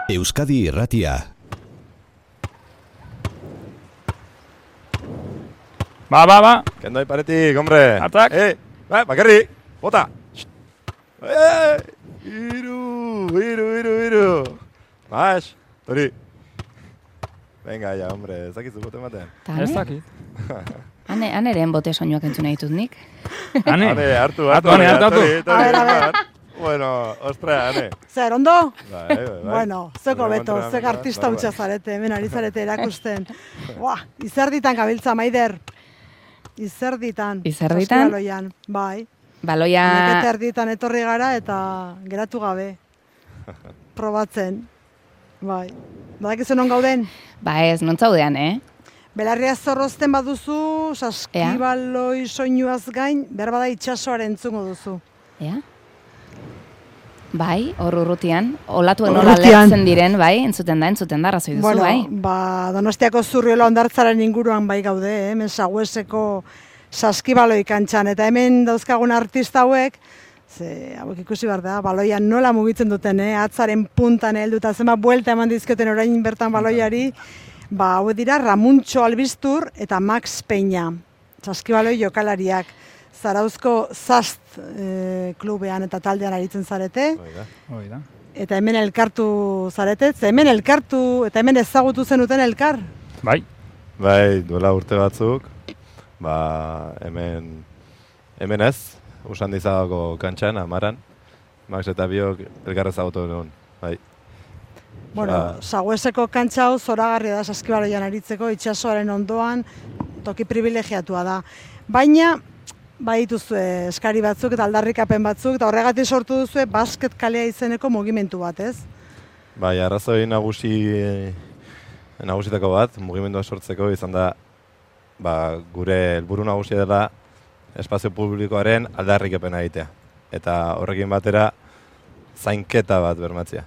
Euskadi Irratia. Ba. Kendoi paretik, hombre. Hartak. Bakarrik. Bota. Iru. Mas, tori. Venga, ya, hombre. Ez dakizu bote ematen. Ez dakit. Aneren bote soinuak entzuna ditut nik. Ane, hartu. hartu. A ver. Bueno, ostra, Ane. Zer, ondo? Bai. Bueno, zeko beto, zeg artista hutsa zarete, hemen ari zarete erakusten. Izerditan gabiltza, Maider. Izerditan. Saskibaloian, bai. Baloia... Nekete erditan etorri gara eta geratu gabe. Probatzen. Bai. Badakizu non gauden? Ba ez, non zaudean, Belarria zorrozten baduzu, saskibaloi soinuaz gain, berbada itxasoaren entzungo duzu. Ea? Bai, hor urrutian. Olatuen nola lertzen diren, bai, entzuten da, razoi duzu, bai. Ba, Donostiako Zurriola hondartzaren inguruan bai gaude, hemen Sagueseko saskibaloi kantxan, eta hemen dauzkagun artista hauek, hauek ikusi behar da, baloian nola mugitzen duten, atzaren puntan helduta zenba buelta eman dizkioten orain bertan baloiari, ba, hauek dira Ramuntxo Albiztur eta Max Peña, saskibaloi jokalariak. Zarauzko Zast klubean eta taldean aritzen zarete. Hoi da. Eta hemen elkartu zarete, hemen elkartu eta hemen ezagutu zenuten elkar? Bai, duela urte batzuk, ba, hemen ez, Usandizagako kantxan, Amaran, Max eta biok elkar ezagutu nuen, bai. Bueno, Sagueseko kantxa hau zoragarria da saskibaloian aritzeko, itxasoaren ondoan, toki privilegiatua da. Baina, dituzue eskari batzuk eta aldarrikapen batzuk, eta horregatik sortu duzue basket kalea izeneko mugimendu bat, ez? Bai, arrazoi nagusitako bat, mugimendua sortzeko izan da, gure helburu nagusia dela espazio publikoaren aldarrikapena egitea. Eta horrekin batera, zainketa bat bermatzea.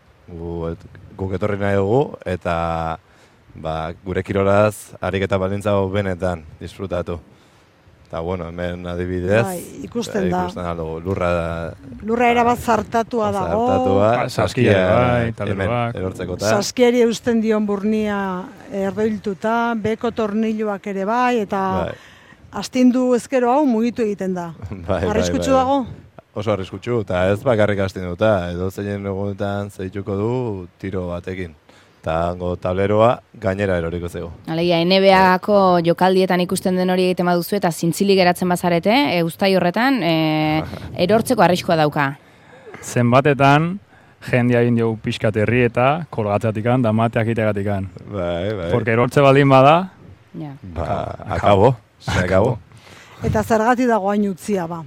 Guk etorri nahi dugu, eta gure kirolaz ariketa baldintza benetan disfrutatu. Eta, bueno, hemen adibidez, ikusten da. Aldugu, lurra erabat zartatua dago. Saskia, hemen erortzekota. Saskiari eusten dion burnia erdoiltuta, beko torniluak ere bai, eta astindu ezkero hau mugitu egiten da. Arriskutsu dago? Oso arriskutsu, eta ez bakarrik astinduta, edo zeinen egunetan zeituko du tiro batekin. Eta tableroa gainera eroriko zego. Alegia, NBA-ko jokaldietan ikusten den hori egiten baduzu eta zintzili geratzen bazarete, uztai horretan, erortzeko arriskua dauka. Zenbatetan, jendea egin dugu pixkat herri eta kolgatzatikan, da mateak iteagatikan. Bai. Porque erortze baldin bada... Akabo. Eta zergatik dago hain utzia, ba?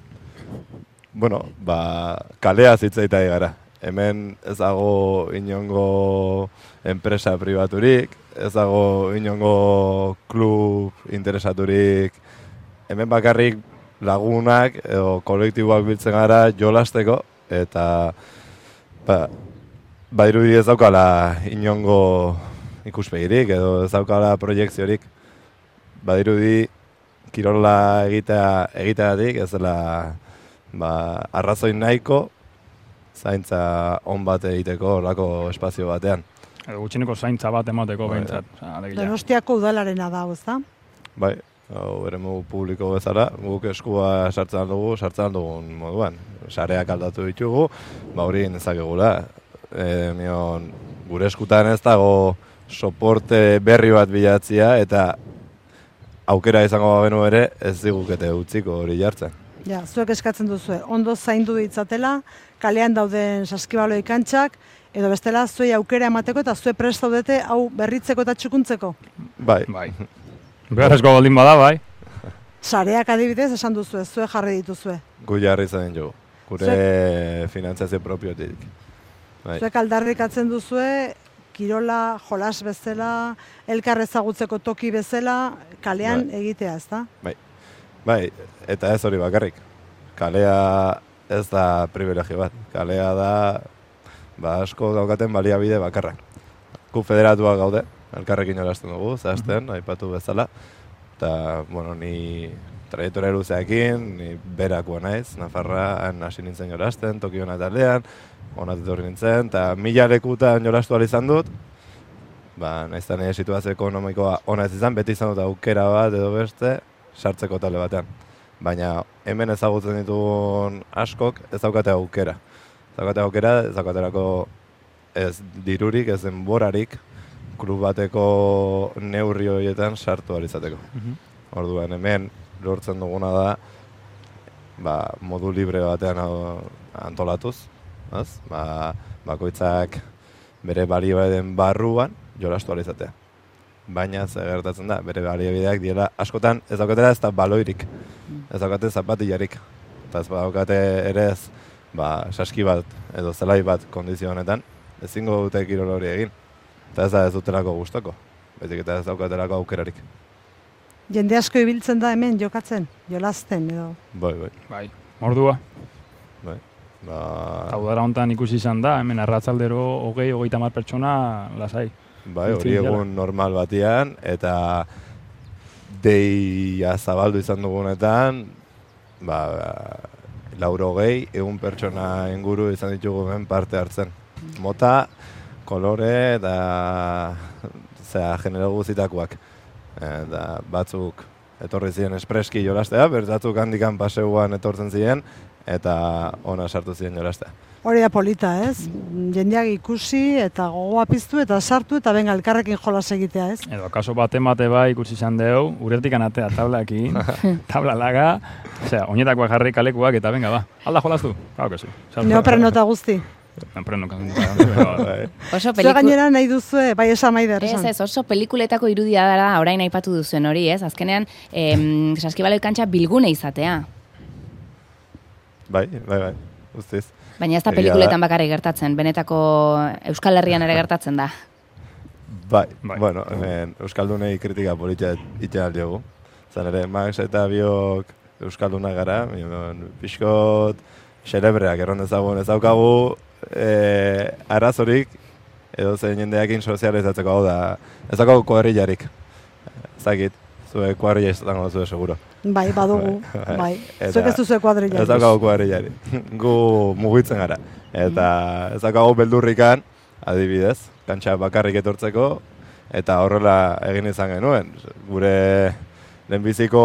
Bueno, kalea zitzaitai gara. Hemen ez dago inongo enpresa pribaturik, ez dago inongo klub interesaturik. Hemen bakarrik lagunak edo kolektiboak biltzen gara jolasteko, eta badirudi ez daukala inongo ikuspegirik edo ez daukala proiektziorik. Badirudi kirola egiteatik ez dela arrazoi nahiko, zaintza on bat egiteko horrako espazio batean. Gutxineko zaintza bat emateko behintzat. Donostiako udalarena da, ezta? Bai, eremu publiko bezala, guk eskua sartzen dugun moduan. Sareak aldatu ditugu, hori nezakegula. Gure eskutan ez dago soporte berri bat bilatzia, eta aukera izango babenu ere ez digukete utziko hori jartzen. Ja, zuek eskatzen duzue, ondo zaindu ditzatela, kalean dauden saskibaloi kantxak, edo bestela zuei aukera emateko eta zue prest daudete hau berritzeko eta txukuntzeko? Bai. Beharrezko baldin bada, bai. Sareak adibidez esan duzue, zue jarri dituzue. Gu jarri zaten jo, gure finantziazio propiotik. Zuek aldarrikatzen duzue, kirola, jolas bezala, elkar ezagutzeko toki bezala, kalean egitea, ezta? Bai, eta ez hori bakarrik. Kalea ez da privilegio bat. Kalea da, asko daukaten baliabide bakarrak. Gu federatuak gaude, elkarrekin jolasten dugu, zehazten, aipatu bezala. Eta, ni traiektoria luzeekin, ni berakoa naiz, Nafarroan hasi nintzen jolasten, Tokion taldean, onat etorri nintzen, eta 1000 lekutan jolastu ahal izan dut, nahiz eta nire situazio ekonomikoa ona ez izan, beti izan dut aukera bat edo beste, sartzeko talde batean. Baina hemen ezagutzen ditugun askok ez daukate aukera. Ez daukaterako ez dirurik, ez denborarik, klub bateko neurri horietan sartu ahal izateko. Orduan hemen lortzen duguna da, modu libre batean antolatuz, bakoitzak bere baliabideen barruan jolastu ahal izatea. Baina ze gertatzen da, bere baliabideak diela askotan ez daukatera ez da baloirik, ez daukate zapatillarik. Eta ez daukate ere ez, saski bat edo zelai bat kondizio honetan, ezingo dute kirol hori egin. Eta ez da ez dutelako gustoko, baizik eta ez daukaterako aukerarik. Jende asko ibiltzen da hemen jokatzen, jolasten edo. Bai, mordua. Eta udara honetan ikusi izan da, hemen arratzaldero 20-30 pertsona lasai. Bai, hori egun normal batian, eta deia zabaldu izan dugunetan, 120 egun pertsona inguru izan ditugu hemen parte hartzen. Mota, kolore eta genero guzitakoak. Eta batzuk etorri ziren espreski jolastea, bertatzuk handikan paseuan etortzen ziren, eta ona sartu ziren jolastea. Hori da polita, ez? Jendeak ikusi eta gogoa piztu eta sartu eta benga elkarrekin jolas egitea, ez? Edo, kaso bate bai ikusi izan dugu, uretik anatea tablakin, tabla laga, oinetakoak jarri kalekuak eta benga, alda jolastu? Claro que sí. Neoprenota guzti. Oso Zue gainera nahi duzue, bai esan Maider. Ez, oso pelikuletako irudia dara orain aipatu duzuen hori, ez? Azkenean, saskibaloi kantxa bilgune izatea. Bai, guztiz. Baina ez da pelikuletan bakarrik gertatzen, benetako Euskal Herrian ere gertatzen da. Bai. Bueno, Euskaldunei kritika politia iten aldiogu. Zan ere, Max eta biok Euskaldunak gara, pixkot xelebreak erron dezagun ez daukagu arazorik edo zein jendeakin sozializatzeko hau da. Ez daukagu kuadrillarik. Ez dakit, zue kuadrilla izango zue seguro. Bai, badugu, bai. Zuek ez duzu kuadrillarik. Ez daukagu kuadrillarik. Gu mugitzen gara. Eta ez daukagu beldurrikan, adibidez, kantxa bakarrik etortzeko, eta horrela egin izan genuen. Gure lehenbiziko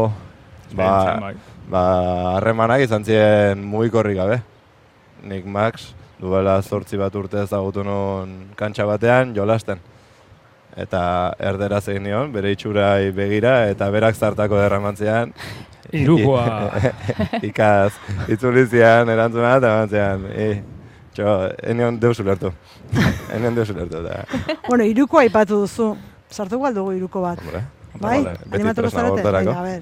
harremanak izan ziren mugikorrik gabe. Nik Max duela 8 bat urte ezagutu nuen kantxa batean jolasten. Eta erderaz egin nion, bere itxurai begira, eta berak zartako derramantzean. Irukoa! Ikaz, itzulizian, erantzuna, eta mantzean, enion deus ulertu. Bueno, Irukoa aipatu duzu. Sartuko aldugu Iruko bat. Bai? Animatuko zarete? Venga, a ver.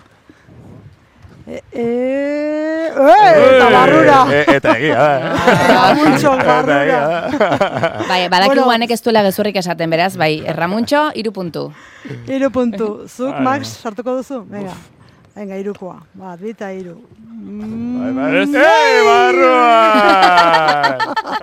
Eta barrura! Eta egia da. Ramuntxo, barrura. Bai, badakiguanek ez duela gezurrik esaten, beraz, bai, Ramuntxo, 3 puntu. 3 puntu. Zuk, Max, sartuko duzu? Venga, Irukoa. 2 eta 3. Barrua!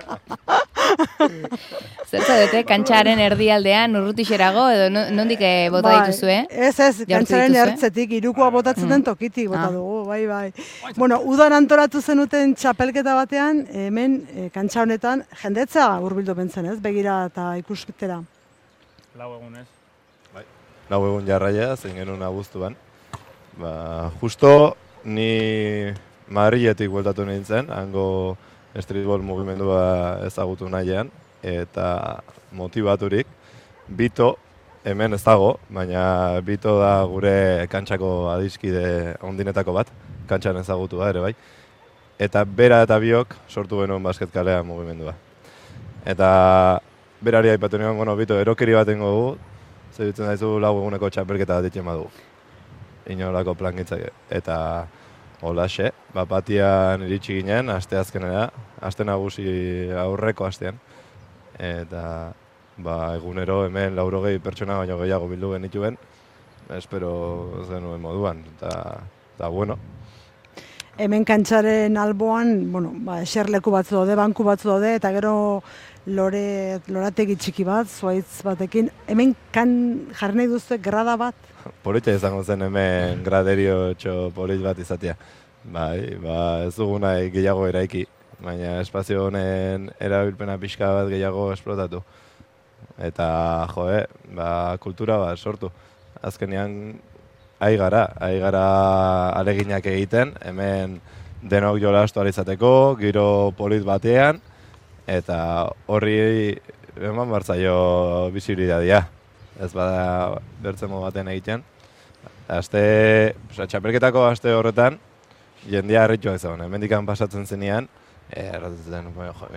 Zer zaudete, kantxaren erdialdean urrutixerago, edo nondik bota dituzu, Ez, kantxaren ertzetik, Irukoa botatzen den tokitik bota dugu, bai. Bueno, udan antolatu zenuten txapelketa batean, hemen kantxa honetan, jendetza hurbildu bentzen, ez? Begira eta ikusketera. 4 egun, ez? Bai, 4 egun jarraia, zein genuen abuztuan. Justo ni Madriletik bueltatu nintzen, hango streetball mugimendua ezagutu nahian, eta motibaturik, Bito, hemen ez dago, baina Bito da gure kantxako adiskide ondinetako bat, kantxan ezagutu da ere bai, eta bera eta biok sortu genuen basketkalea mugimendua. Eta berari aipatu nion, Bito, erokeri bat ingo dugu, zebitzen daizu 4 eguneko txapelketa bat ditzen badugu. Inolako plangitzak, eta holaxe, batian iritsi ginen, asteazkenera, aste nagusi aurreko astean. Eta egunero hemen 400 pertsona baino gehiago bildu genituen, espero zenuen moduan, eta bueno. Hemen kantxaren alboan, eserleku batzu daude, banku batzu daude, eta gero lorategi txiki bat, zuaitz batekin. Hemen jarri nahi duzu grada bat? Politxa izango zen hemen graderio polit bat izatea. Ez dugu nahi gehiago eraiki. baina espazio honen erabilpena pixka bat gehiago esplotatu. Eta, kultura bat sortu. Azkenean, ari gara aleginak egiten, hemen denok jolastu alizateko, giro polit batean, eta horri eman bartzaio bizibilidadia. Ez bada bertzemo baten egiten. Txapelketako aste horretan, jendia harrituak zegoen, hemendikan pasatzen zenean, erratzen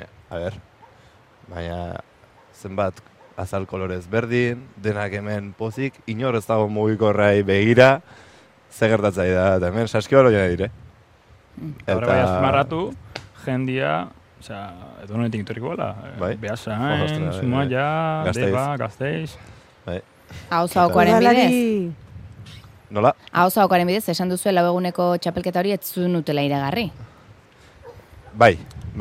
baina zenbat azal kolorez berdin, denak hemen pozik, inor ez dago mugikorrai begira, ze gertatzai da, eta hemen saskibaloia dire. Horre bai azmarratu, jendia, edo honetik intoriko bala, Beasain, Zumaia, Deba, Gasteiz. Hauzaokoaren bidez? Nola? Hauzaokoaren bidez, esan duzu lau eguneko txapelketa hori ez zuen utela iragarri. Bai.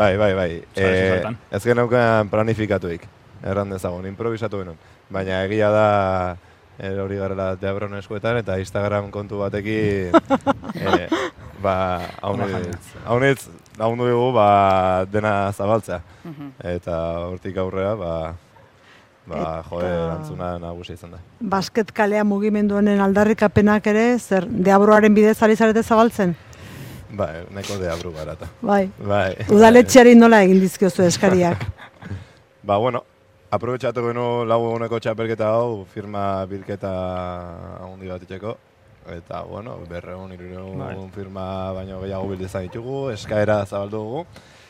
Ez geneukan planifikatuik, erran dezagun, improvisatu genuen. Baina egia da, hori garela Teabron eskuetan, eta Instagram kontu batekin, haunitz lagundu dugu dena zabaltzea. Eta hortik aurrera, erantzuna nagusia izan da. Basket kalea mugimendu honen aldarrikapenak ere, zer, deabroaren bidez ari zarete zabaltzen? Bai, nahiko deabru garata. Bai. Udaletxeari nola egin dizkiozu eskariak? Aprobetxatu genu lau eguneko txapelketa hau, firma bilketa handi bat itxeko. Eta, 200 firma baino gehiago bildezan ditugu, eskaera zabaldu dugu.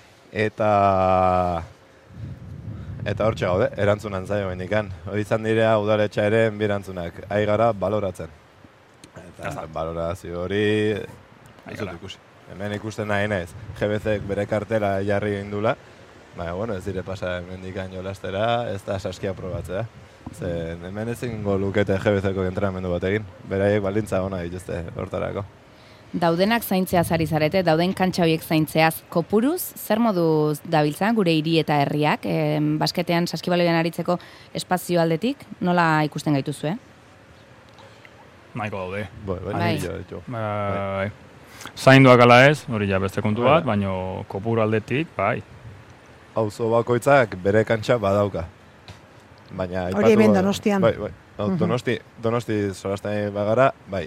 Eta hortxe gaude, erantzunan zaio bendikan. Hori izan direa udaletxearen bi erantzunak, ari gara baloratzen. Eta balorazio hori ez dut ikusi. Hemen ikusten nahi naiz, GBCek bere kartela jarri indula, baina, ez dire pasa mendikan jolastera, ez da saskia probatzea. Hemen ezingo lukete GBCko entrenamendu bat egin, beraiek baldintza ona dituzte hortarako. Daudenak zaintzeaz ari zarete, dauden kantxa horiek zaintzeaz kopuruz, zer moduz dabiltzan gure hiri eta herriak, basketean saskibaloian aritzeko espazio aldetik, nola ikusten gaituzu, Nahiko daude. Bai. Zainduak ala ez, hori ja beste kontu bat, baina kopuru aldetik, bai. Auzo bakoitzak bere kantxa badauka. Baina hori hemen Donostian. Bai. Donosti zorazten bagara, bai.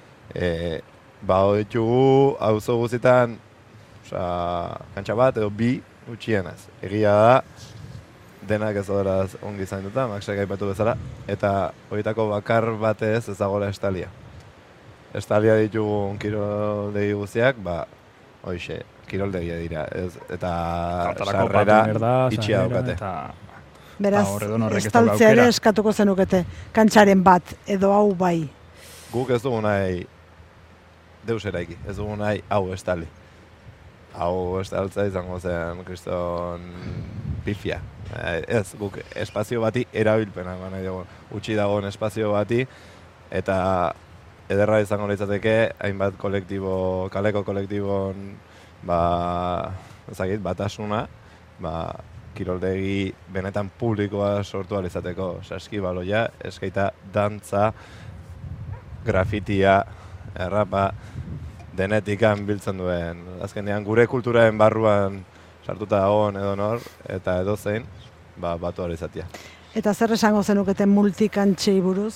Ditugu auzo guztietan kantxa bat edo bi utxienaz. Egia da, denak ez doraz ongi zainduta, Maxek aipatu bezala, eta horietako bakar batez ezagola estalia. Estalia ditugu kiroldegi guztiak, hoxe, kiroldegia dira, eta sarrera itxia daukate. Beraz, estaltzea ere eskatuko zenukete, kantxaren bat, edo hau bai. Guk ez dugu nahi deus eraiki, ez dugu nahi hau estali. Hau estaltza izango zen, kriston pifia. Ez, guk espazio bati erabilpena, utxi dagoen espazio bati, eta ederra izango litzateke, hainbat kolektibo, kaleko kolektibon, batasuna, kiroldegi benetan publikoa sortu alizateko, saskibaloia, eskaita, dantza, grafitia, errapa, denetikan biltzen duen. Azkenean gure kulturaren barruan sartuta dagoen edo nor, eta edo zein, batu alizatia. Eta zer esango zenukete multikantxei buruz?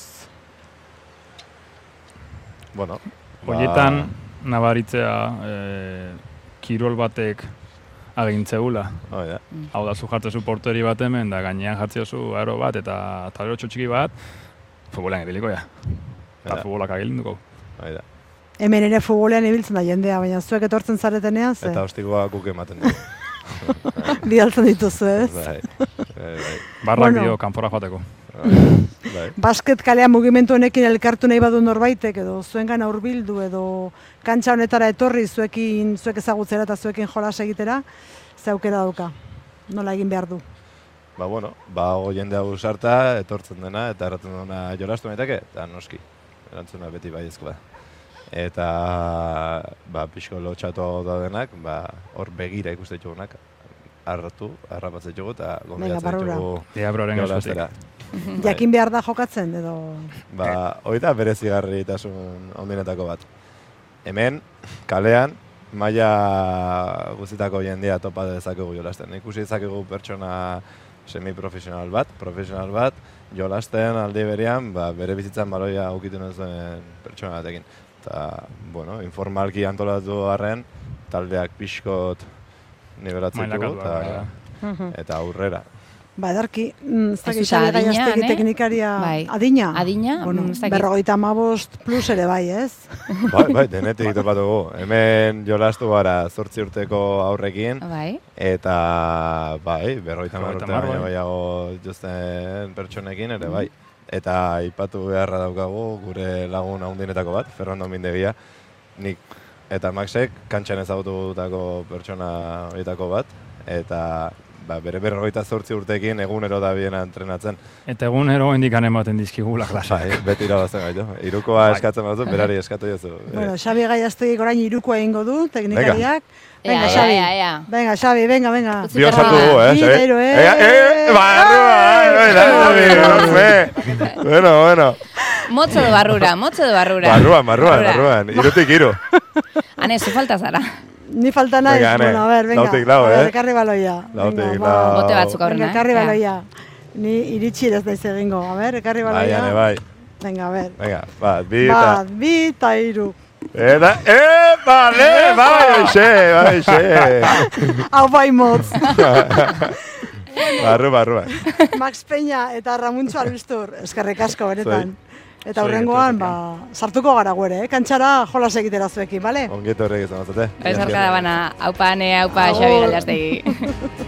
Horietan nabaritzea kirol batek agintzeula. Hau da, zu jartzezu porteri bat hemen, da gainean jartzezu aro bat eta talero txotxiki bat, futbolean ibiliko ja. Eta futbolak agilinduko. Hemen ere futbolean ibiltzen da jendea, baina zuek etortzen zaretenean, ze? Eta hostikoa guk ematen dugu. Bidaltzen dituzu, ez? Barrak dio, kanpora joateko. Basket kalea mugimendu honekin elkartu nahi badu norbaitek, edo zuengan hurbildu edo kantxa honetara etorri zuek ezagutzera eta zuekin jolas egitera, ze aukera dauka, nola egin behar du? Jende hau sarta, etortzen dena, eta erratzen dena jolastu naiteke, eta noski, erantzuna beti baiezko da. Eta pixko lotxatu daudenak, hor begira ikuste ditugunak, harrapatzen ditugu eta gombidatzen ditugu jolastera. Jakin behar da jokatzen, edo? Hori da berezigarritasun ondinetako bat. Hemen, kalean, maila guztietako jendea topa dezakegu jolasten. Ikusi dezakegu pertsona semiprofesional bat, profesional bat, jolasten aldi berean, bere bizitzan baloia aukitun ez duen pertsona batekin. Eta, bueno, informalki antolatu garren, taldeak pixkot nivelatzeko eta aurrera. Ba, edarki, ez dakit Xabi Gaiastegi teknikaria adina? Adina? Bueno, 55 plus ere bai, ez? Bai, denetik topatugu. Hemen jolastu gara 8 urteko aurrekin, eta bai, 55 urte baina baiago dituzten pertsonekin ere bai. Eta aipatu beharra daukagu gure lagun handinetako bat, Fernando Mindegia, nik eta Maxek kantxan ezagututako pertsona horietako bat, eta bere 58 urteekin egunero da biena entrenatzen. Eta egunero indikan ematen dizkigula klasa. Beti irabazten gaitu. Irukoa eskatzen baduzu, berari eskatu jozu. Bueno, Xabi Gaiastegi orain irukoa egingo du, teknikariak. Venga, Xabi. Venga, Xabi, venga. Bi osatu dugu, Bueno. Motzo de barrura. Barruan. Irutik iru. Ane, zu falta zara. Ni falta nahi, bueno, a ver, venga. Lautik lau, Ekarri baloia. Bote batzuk aurrena. Ekarri baloia. Ni iritsi ez daiz egingo, a ver, ekarri baloia. Bai. Venga, a ver. Venga, bat, bi eta iru. Eta, bai, Hau bai motz. Barruan. Max Peña eta Ramuntxo Albistur, eskerrik asko beretan. Eta hurrengoan, sartuko gara guere, kantxara jolas egitera zuekin, bale? Ongeto horrek izan bazate. Ez harka da bana, haupa Xabi Gaiastegi.